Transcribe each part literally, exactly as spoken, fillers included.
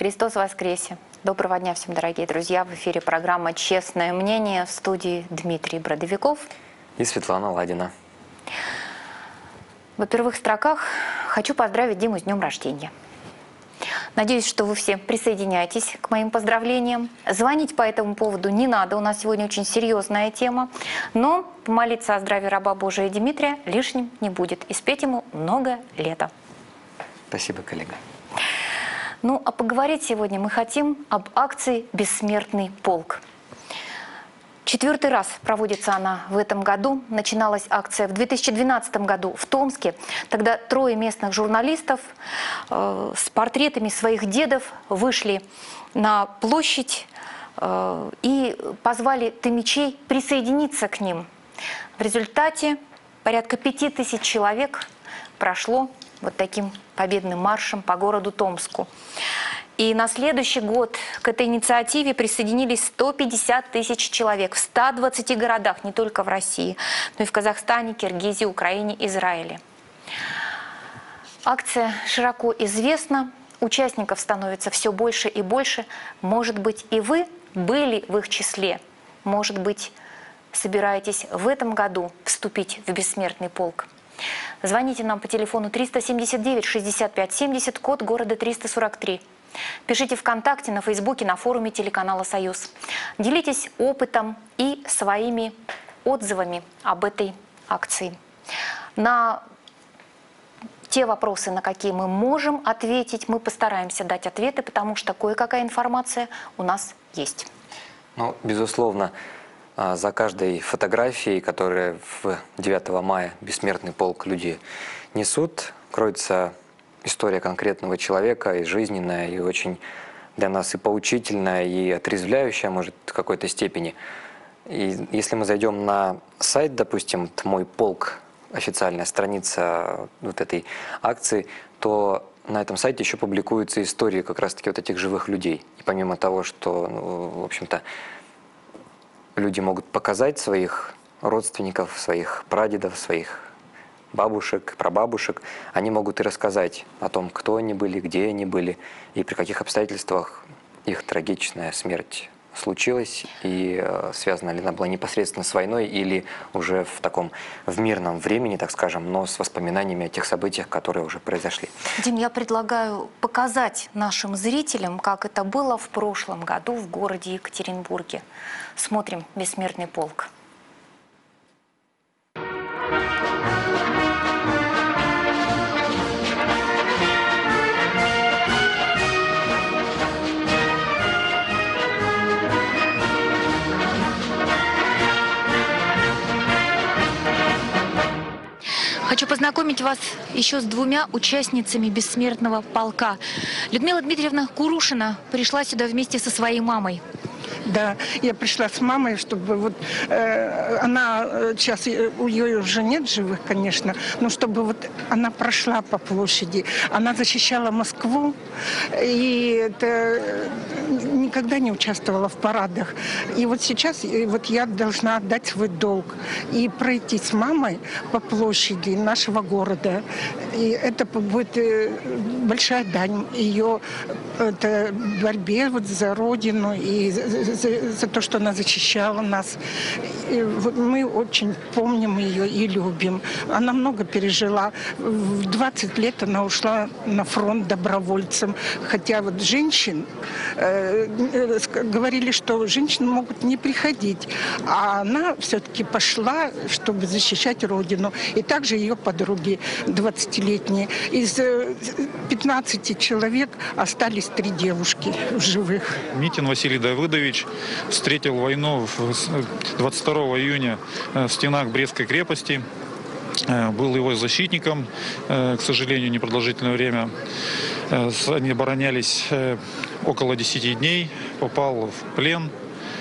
Христос воскресе! Доброго дня всем, дорогие друзья! В эфире программа «Честное мнение», в студии Дмитрий Бродовиков и Светлана Ладина. Во первых строках хочу поздравить Диму с днем рождения. Надеюсь, что вы все присоединяетесь к моим поздравлениям. Звонить по этому поводу не надо, у нас сегодня очень серьезная тема. Но помолиться о здравии раба Божия Дмитрия лишним не будет. И спеть ему много лета. Спасибо, коллега. Ну, а поговорить сегодня мы хотим об акции «Бессмертный полк». Четвертый раз проводится она в этом году. Начиналась акция в две тысячи двенадцатом году в Томске. Тогда трое местных журналистов э, с портретами своих дедов вышли на площадь э, и позвали томичей присоединиться к ним. В результате порядка пяти тысяч человек прошло вот таким победным маршем по городу Томску. И на следующий год к этой инициативе присоединились сто пятьдесят тысяч человек в ста двадцати городах, не только в России, но и в Казахстане, Киргизии, Украине, Израиле. Акция широко известна, участников становится все больше и больше. Может быть, и вы были в их числе. Может быть, собираетесь в этом году вступить в бессмертный полк. Звоните нам по телефону триста семьдесят девять шестьдесят пять семьдесят, код города триста сорок три. Пишите ВКонтакте, на Фейсбуке, на форуме телеканала «Союз». Делитесь опытом и своими отзывами об этой акции. На те вопросы, на какие мы можем ответить, мы постараемся дать ответы, потому что кое-какая информация у нас есть. Ну, безусловно, за каждой фотографией, которая в девятого мая бессмертный полк люди несут, кроется история конкретного человека, и жизненная, и очень для нас и поучительная, и отрезвляющая, может, в какой-то степени. И если мы зайдем на сайт, допустим, «Мой полк», официальная страница вот этой акции, то на этом сайте еще публикуются истории как раз-таки вот этих живых людей. И помимо того, что, ну, в общем-то, люди могут показать своих родственников, своих прадедов, своих бабушек, прабабушек, они могут и рассказать о том, кто они были, где они были, и при каких обстоятельствах их трагичная смерть случилась, и э, связана ли она была непосредственно с войной или уже в таком, в мирном времени, так скажем, но с воспоминаниями о тех событиях, которые уже произошли. Дим, я предлагаю показать нашим зрителям, как это было в прошлом году в городе Екатеринбурге. Смотрим «Бессмертный полк». Хочу познакомить вас еще с двумя участницами бессмертного полка. Людмила Дмитриевна Курушина пришла сюда вместе со своей мамой. Да, я пришла с мамой, чтобы вот э, она, сейчас у нее уже нет живых, конечно, но чтобы вот она прошла по площади, она защищала Москву и это, никогда не участвовала в парадах. И вот сейчас вот я должна отдать свой долг и пройти с мамой по площади нашего города. И это будет большая дань ее это, борьбе вот за Родину и за, за, за то, что она защищала нас. И вот мы очень помним ее и любим. Она много пережила. В двадцать лет она ушла на фронт добровольцем. Хотя вот женщин э, говорили, что женщины могут не приходить. А она все-таки пошла, чтобы защищать Родину. И также ее подруги двадцатилетние. Из пятнадцати человек остались три девушки в живых. Митин Василий Давыдович встретил войну двадцать второго июня в стенах Брестской крепости. Был его защитником, к сожалению, непродолжительное время. Они оборонялись около десяти дней, попал в плен,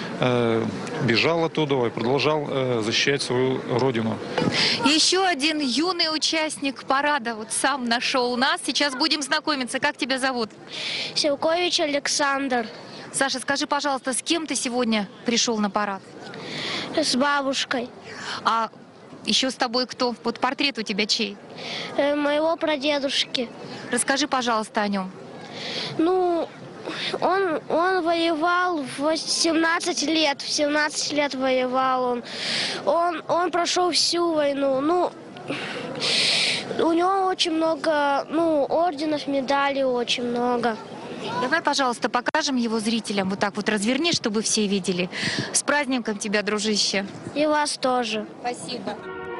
бежал оттуда и продолжал защищать свою родину. Еще один юный участник парада вот сам нашел нас. Сейчас будем знакомиться. Как тебя зовут? Силкович Александр. Саша, скажи, пожалуйста, с кем ты сегодня пришел на парад? С бабушкой. А еще с тобой кто? Вот портрет у тебя чей? Э, моего прадедушки. Расскажи, пожалуйста, о нем. Ну, он, он воевал в восемнадцать лет, в семнадцать лет воевал он. Он, он прошел всю войну. Ну, у него очень много, ну, орденов, медалей очень много. Давай, пожалуйста, покажем его зрителям. Вот так вот разверни, чтобы все видели. С праздником тебя, дружище. И вас тоже. Спасибо.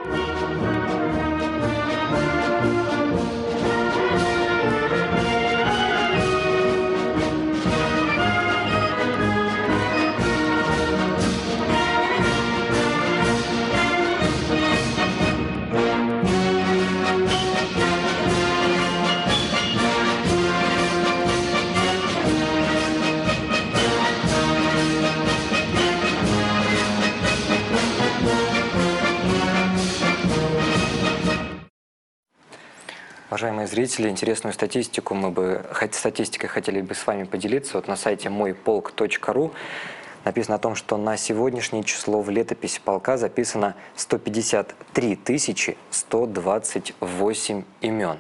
Уважаемые зрители, интересную статистику мы бы, хоть статистикой хотели бы с вами поделиться. Вот на сайте мой полк точка ру написано о том, что на сегодняшнее число в летописи полка записано сто пятьдесят три тысячи сто двадцать восемь имен.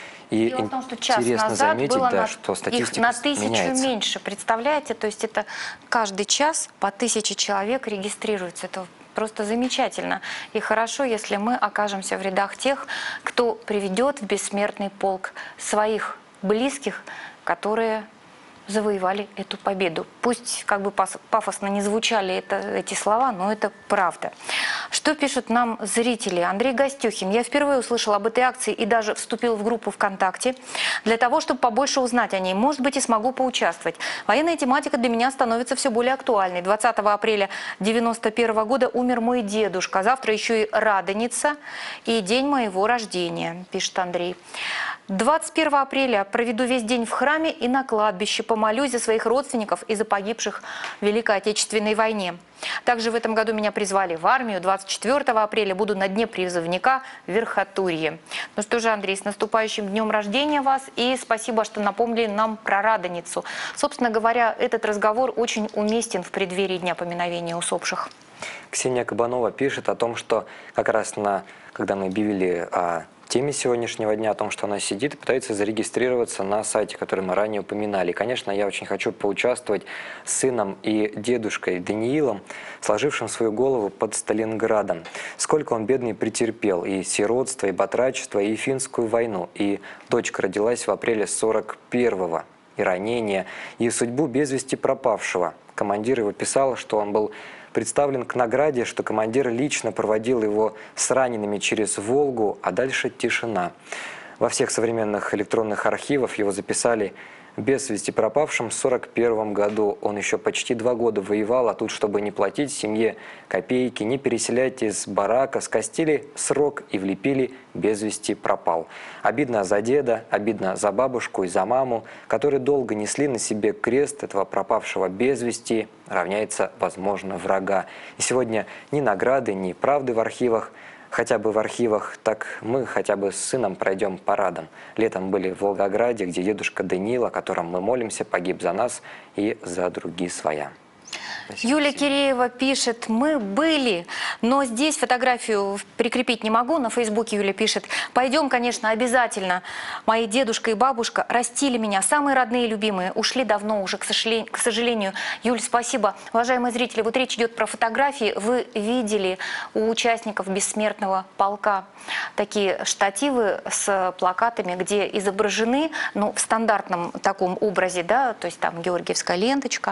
И Дело в том, что час интересно назад заметить, было да, на, что их статистика на тысячу меняется. меньше, представляете? То есть это каждый час по тысяче человек регистрируется. Это просто замечательно. И хорошо, если мы окажемся в рядах тех, кто приведет в бессмертный полк своих близких, которые завоевали эту победу. Пусть как бы пафосно не звучали это, эти слова, но это правда. Что пишут нам зрители? Андрей Гостюхин. Я впервые услышал об этой акции и даже вступил в группу ВКонтакте для того, чтобы побольше узнать о ней. Может быть, и смогу поучаствовать. Военная тематика для меня становится все более актуальной. двадцатого апреля девяносто первого года умер мой дедушка. Завтра еще и Радоница и день моего рождения, пишет Андрей. двадцать первого апреля проведу весь день в храме и на кладбище. Помолюсь за своих родственников и за погибших в Великой Отечественной войне. Также в этом году меня призвали в армию. двадцать четвёртого апреля буду на дне призывника в Верхотурье. Ну что же, Андрей, с наступающим днем рождения вас. И спасибо, что напомнили нам про Радоницу. Собственно говоря, этот разговор очень уместен в преддверии Дня поминовения усопших. Ксения Кабанова пишет о том, что как раз на, когда мы объявили о теме сегодняшнего дня, о том, что она сидит и пытается зарегистрироваться на сайте, который мы ранее упоминали. И, конечно, я очень хочу поучаствовать с сыном и дедушкой Даниилом, сложившим свою голову под Сталинградом. Сколько он, бедный, претерпел и сиротство, и батрачество, и финскую войну. И дочка родилась в апреле сорок первого, и ранение, и судьбу без вести пропавшего. Командир его писал, что он был представлен к награде, что командир лично проводил его с ранеными через Волгу, а дальше тишина. Во всех современных электронных архивах его записали без вести пропавшим в сорок первом году. Он еще почти два года воевал, а тут, чтобы не платить семье копейки, не переселять из барака, скостили срок и влепили без вести пропал. Обидно за деда, обидно за бабушку и за маму, которые долго несли на себе крест этого пропавшего без вести, равняется, возможно, врага. И сегодня ни награды, ни правды в архивах, хотя бы в архивах, так мы хотя бы с сыном пройдем парадом. Летом были в Волгограде, где дедушка Даниил, о котором мы молимся, погиб за нас и за другие своя. Спасибо. Юлия Киреева пишет: мы были, но здесь фотографию прикрепить не могу. На Фейсбуке Юля пишет: пойдем, конечно, обязательно. Мои дедушка и бабушка растили меня, самые родные и любимые, ушли давно уже, к сожалению. К сожалению. Юль, спасибо. Уважаемые зрители, вот речь идет про фотографии. Вы видели у участников бессмертного полка такие штативы с плакатами, где изображены, ну, в стандартном таком образе, да, то есть там георгиевская ленточка,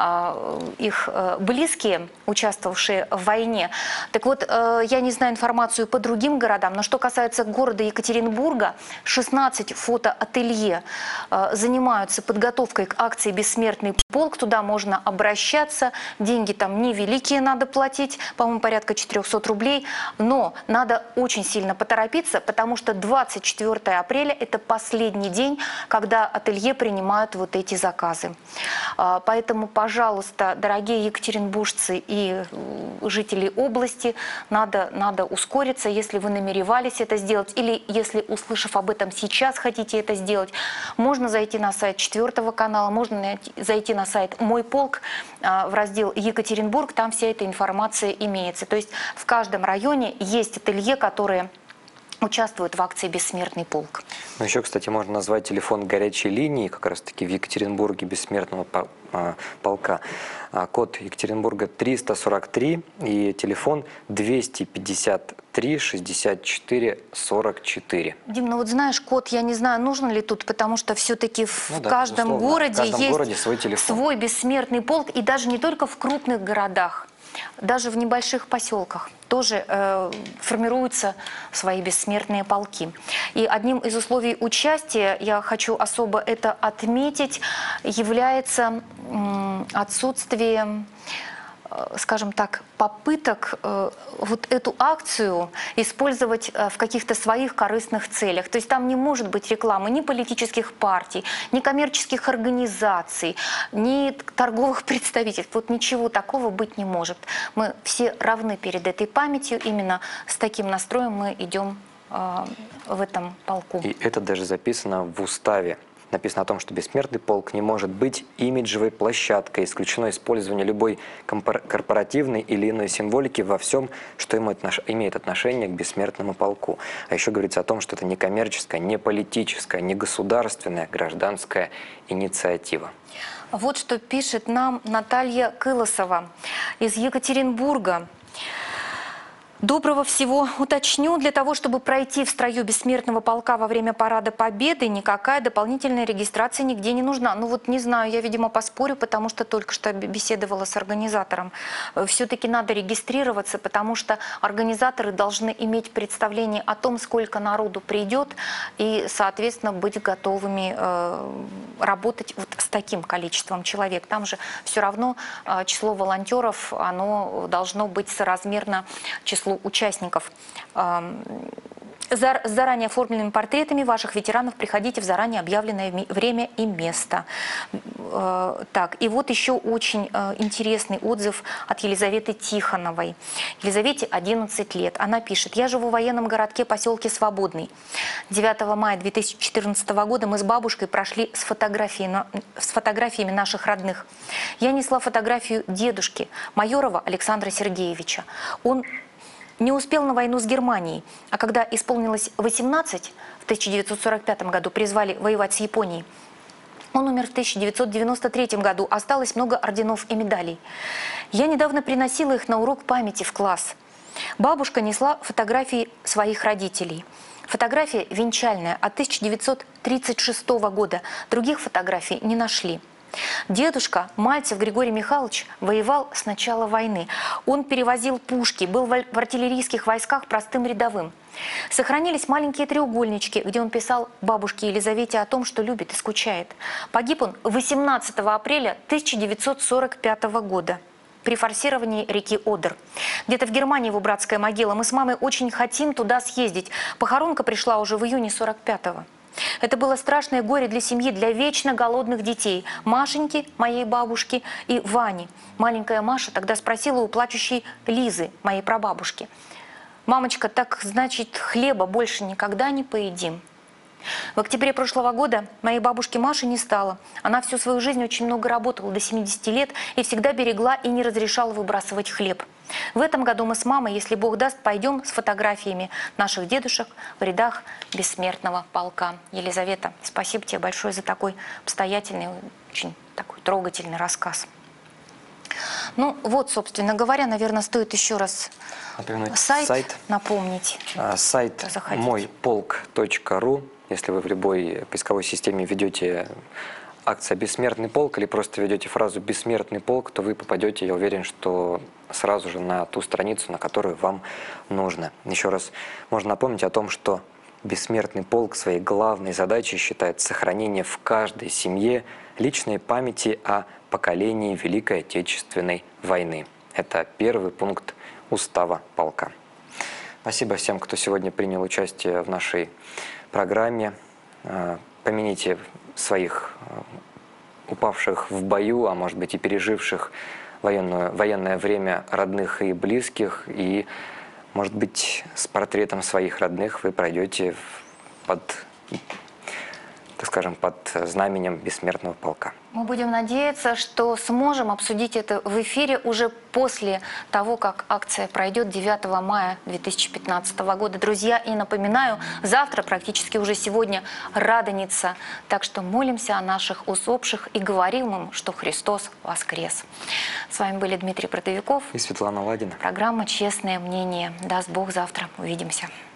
их близкие, участвовавшие в войне. Так вот, я не знаю информацию по другим городам, но что касается города Екатеринбурга, шестнадцать фотоателье занимаются подготовкой к акции «Бессмертный полк». Туда можно обращаться. Деньги там невеликие, надо платить, по-моему, порядка четырёхсот рублей. Но надо очень сильно поторопиться, потому что двадцать четвёртого апреля – это последний день, когда ателье принимают вот эти заказы. Поэтому, пожалуйста, дорогие екатеринбуржцы и жители области, надо, надо ускориться, если вы намеревались это сделать, или если, услышав об этом сейчас, хотите это сделать, можно зайти на сайт четвёртого канала, можно зайти на сайт «Мой полк» в раздел «Екатеринбург», там вся эта информация имеется. То есть в каждом районе есть ателье, которые участвуют в акции «Бессмертный полк». Ну, еще, кстати, можно назвать телефон горячей линии, как раз-таки в Екатеринбурге бессмертного пол- а, полка. А, Код Екатеринбурга триста сорок три и телефон двести пятьдесят три шестьдесят четыре сорок четыре. Дим, ну вот знаешь, код, я не знаю, нужен ли тут, потому что все-таки в Ну да, каждом безусловно, городе в каждом есть городе свой телефон. свой бессмертный полк, и даже не только в крупных городах, даже в небольших поселках тоже э, формируются свои бессмертные полки. И одним из условий участия, я хочу особо это отметить, является м, отсутствие, э, скажем так, попыток э, вот эту акцию использовать э, в каких-то своих корыстных целях. То есть там не может быть рекламы ни политических партий, ни коммерческих организаций, ни торговых представительств. Вот ничего такого быть не может. Мы все равны перед этой памятью. Именно с таким настроем мы идем э, в этом полку. И это даже записано в уставе. Написано о том, что бессмертный полк не может быть имиджевой площадкой, исключено использование любой компор- корпоративной или иной символики во всем, что имеет отношение к бессмертному полку. А еще говорится о том, что это не коммерческая, не политическая, не государственная, гражданская инициатива. Вот что пишет нам Наталья Кылосова из Екатеринбурга. Доброго всего. Уточню, для того, чтобы пройти в строю бессмертного полка во время парада Победы, никакая дополнительная регистрация нигде не нужна. Ну вот не знаю, я, видимо, поспорю, потому что только что беседовала с организатором. Все-таки надо регистрироваться, потому что организаторы должны иметь представление о том, сколько народу придет, и, соответственно, быть готовыми э, работать вот с таким количеством человек. Там же все равно э, число волонтеров, оно должно быть соразмерно числу участников. С заранее оформленными портретами ваших ветеранов приходите в заранее объявленное время и место. Так, и вот еще очень интересный отзыв от Елизаветы Тихоновой. Елизавете одиннадцать лет. Она пишет: «Я живу в военном городке, поселке Свободный. девятого мая две тысячи четырнадцатого года мы с бабушкой прошли с, фотографией, с фотографиями наших родных. Я несла фотографию дедушки, Майорова Александра Сергеевича. Он не успел на войну с Германией, а когда исполнилось восемнадцать, в тысяча девятьсот сорок пятом году призвали воевать с Японией. Он умер в тысяча девятьсот девяносто третьем году, осталось много орденов и медалей. Я недавно приносила их на урок памяти в класс. Бабушка несла фотографии своих родителей. Фотография венчальная от тысяча девятьсот тридцать шестого года, других фотографий не нашли. Дедушка Мальцев Григорий Михайлович воевал с начала войны. Он перевозил пушки, был в артиллерийских войсках простым рядовым. Сохранились маленькие треугольнички, где он писал бабушке Елизавете о том, что любит и скучает. Погиб он восемнадцатого апреля тысяча девятьсот сорок пятого года при форсировании реки Одер. Где-то в Германии его братская могила. Мы с мамой очень хотим туда съездить. Похоронка пришла уже в июне сорок пятого. Это было страшное горе для семьи, для вечно голодных детей. Машеньки, моей бабушки, и Вани. Маленькая Маша тогда спросила у плачущей Лизы, моей прабабушки: «Мамочка, так значит, хлеба больше никогда не поедим?» В октябре прошлого года моей бабушки Маши не стало. Она всю свою жизнь очень много работала, до семидесяти лет, и всегда берегла и не разрешала выбрасывать хлеб. В этом году мы с мамой, если Бог даст, пойдем с фотографиями наших дедушек в рядах бессмертного полка. Елизавета, спасибо тебе большое за такой обстоятельный, очень такой трогательный рассказ. Ну вот, собственно говоря, наверное, стоит еще раз сайт, сайт напомнить. Сайт мой полк точка ру. Если вы в любой поисковой системе ведете акция «Бессмертный полк» или просто ведете фразу «Бессмертный полк», то вы попадете, я уверен, что сразу же на ту страницу, на которую вам нужно. Еще раз можно напомнить о том, что Бессмертный полк своей главной задачей считает сохранение в каждой семье личной памяти о поколении Великой Отечественной войны. Это первый пункт устава полка. Спасибо всем, кто сегодня принял участие в нашей программе. Помяните своих упавших в бою, а может быть и переживших военную, военное время родных и близких. И, может быть, с портретом своих родных вы пройдете под, так скажем, под знаменем Бессмертного полка. Мы будем надеяться, что сможем обсудить это в эфире уже после того, как акция пройдет девятого мая две тысячи пятнадцатого года. Друзья, и напоминаю, завтра, практически уже сегодня, Радоница. Так что молимся о наших усопших и говорим им, что Христос воскрес. С вами были Дмитрий Продовиков И Светлана Ладина. Программа «Честное мнение». Даст Бог, завтра увидимся.